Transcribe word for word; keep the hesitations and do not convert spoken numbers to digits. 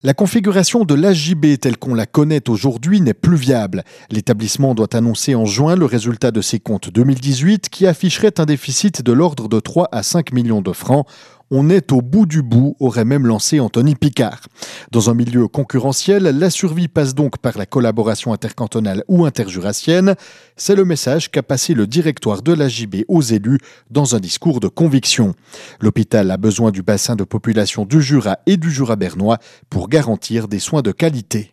La configuration de l'A J B telle qu'on la connaît aujourd'hui n'est plus viable. L'établissement doit annoncer en juin le résultat de ses comptes deux mille dix-huit qui afficherait un déficit de l'ordre de trois à cinq millions de francs. On est au bout du bout, aurait même lancé Anthony Picard. Dans un milieu concurrentiel, la survie passe donc par la collaboration intercantonale ou interjurassienne. C'est le message qu'a passé le directoire de l'A J B aux élus dans un discours de conviction. L'hôpital a besoin du bassin de population du Jura et du Jura bernois pour garantir des soins de qualité.